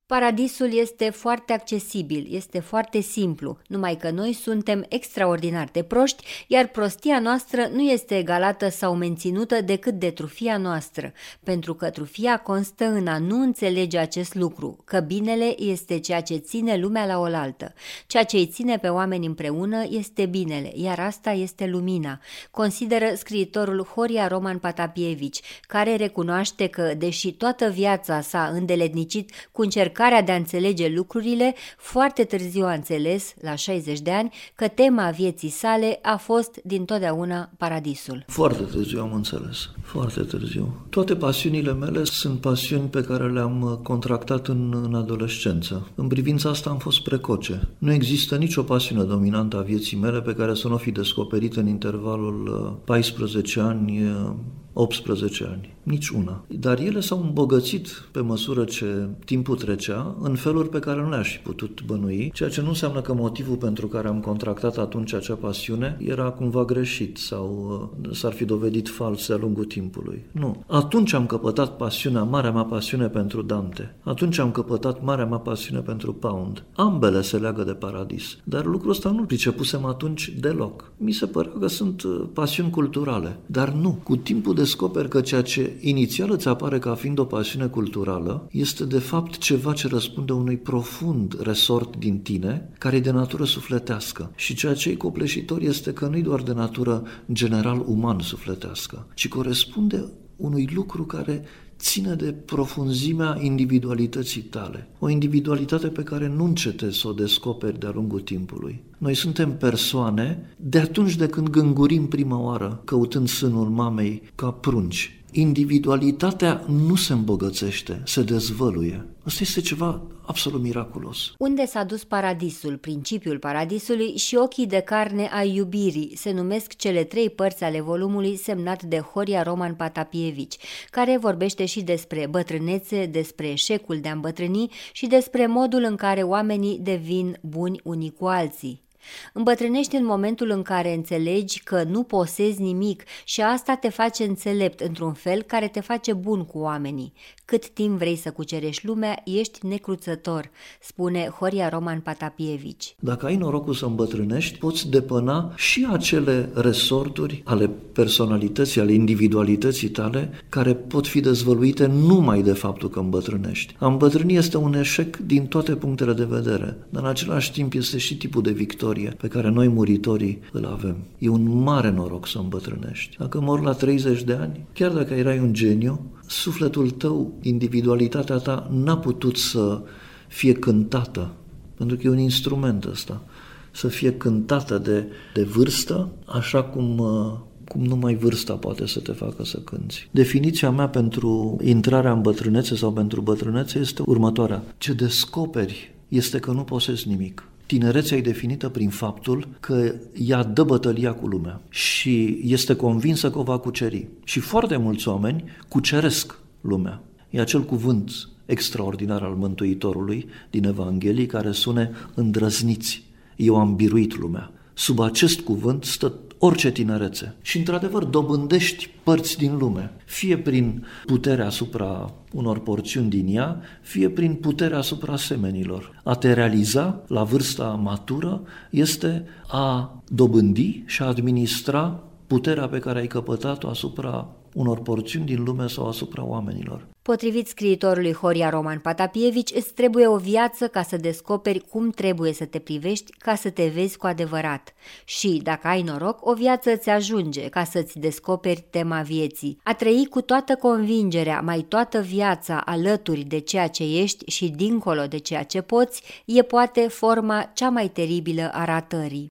Paradisul este foarte accesibil, este foarte simplu, numai că noi suntem extraordinar de proști, iar prostia noastră nu este egalată sau menținută decât de trufia noastră, pentru că trufia constă în a nu înțelege acest lucru, că binele este ceea ce ține lumea la oaltă. Ceea ce îi ține pe oameni împreună este binele, iar asta este lumina, consideră scriitorul Horia Roman Patapievici, care recunoaște că, deși toată viața s-a îndeletnicit cu încercarea de a înțelege lucrurile, foarte târziu a înțeles, la 60 de ani, că tema vieții sale a fost dintotdeauna paradisul. Foarte târziu am înțeles, foarte târziu. Toate pasiunile mele sunt pasiuni pe care le-am contractat în adolescență. În privința asta am fost precoce. Nu există nicio pasiune dominantă a vieții mele pe care să nu o fi descoperit în intervalul 14 ani, 18 ani. Nici una. Dar ele s-au îmbogățit pe măsură ce timpul trecea în feluri pe care nu le-aș fi putut bănui, ceea ce nu înseamnă că motivul pentru care am contractat atunci acea pasiune era cumva greșit sau s-ar fi dovedit fals de-a lungul timpului. Nu. Atunci am căpătat pasiunea, marea mea pasiune pentru Dante. Atunci am căpătat marea mea pasiune pentru Pound. Ambele se leagă de paradis. Dar lucrul ăsta nu-l pricepusem atunci deloc. Mi se părea că sunt pasiuni culturale. Dar nu. Cu timpul descoper că ceea ce inițial îți apare ca fiind o pasiune culturală este de fapt ceva ce răspunde unui profund resort din tine, care e de natură sufletească. Și ceea ce e copleșitor este că nu e doar de natură general uman sufletească, ci corespunde unui lucru care ține de profunzimea individualității tale. O individualitate pe care nu încetezi să o descoperi de-a lungul timpului. Noi suntem persoane de atunci de când gângurim prima oară, căutând sânul mamei ca prunci. Individualitatea nu se îmbogățește, se dezvăluie. Asta este ceva absolut miraculos. Unde s-a dus paradisul, principiul paradisului și ochii de carne ai iubirii se numesc cele 3 părți ale volumului semnat de Horia Roman Patapievici, care vorbește și despre bătrânețe, despre eșecul de a îmbătrâni și despre modul în care oamenii devin buni unii cu alții. Îmbătrânești în momentul în care înțelegi că nu posezi nimic și asta te face înțelept într-un fel care te face bun cu oamenii. Cât timp vrei să cucerești lumea, ești necruțător, spune Horia Roman Patapievici. Dacă ai norocul să îmbătrânești, poți depăna și acele resorturi ale personalității, ale individualității tale, care pot fi dezvăluite numai de faptul că îmbătrânești. A îmbătrâni este un eșec din toate punctele de vedere, dar în același timp este și tipul de victorie pe care noi muritorii îl avem. E un mare noroc să îmbătrânești. Dacă mor la 30 de ani, chiar dacă erai un geniu, sufletul tău, individualitatea ta n-a putut să fie cântată, pentru că e un instrument ăsta, să fie cântată de vârstă, așa cum numai vârsta poate să te facă să cânți. Definiția mea pentru intrarea în bătrânețe sau pentru bătrânețe este următoarea. Ce descoperi este că nu posezi nimic. Tinerețea e definită prin faptul că ea dă bătălia cu lumea și este convinsă că o va cuceri. Și foarte mulți oameni cuceresc lumea. E acel cuvânt extraordinar al Mântuitorului din Evanghelie care spune îndrăzniți. Eu am biruit lumea. Sub acest cuvânt stă orice tinerețe. Și într-adevăr dobândești părți din lume, fie prin puterea asupra unor porțiuni din ea, fie prin puterea asupra semenilor. A te realiza la vârsta matură este a dobândi și a administra puterea pe care ai căpătat-o asupra unor porțiuni din lume sau asupra oamenilor. Potrivit scriitorului Horia Roman Patapievici, îți trebuie o viață ca să descoperi cum trebuie să te privești ca să te vezi cu adevărat. Și, dacă ai noroc, o viață îți ajunge ca să-ți descoperi tema vieții. A trăi cu toată convingerea, mai toată viața alături de ceea ce ești și dincolo de ceea ce poți, e poate forma cea mai teribilă a ratării.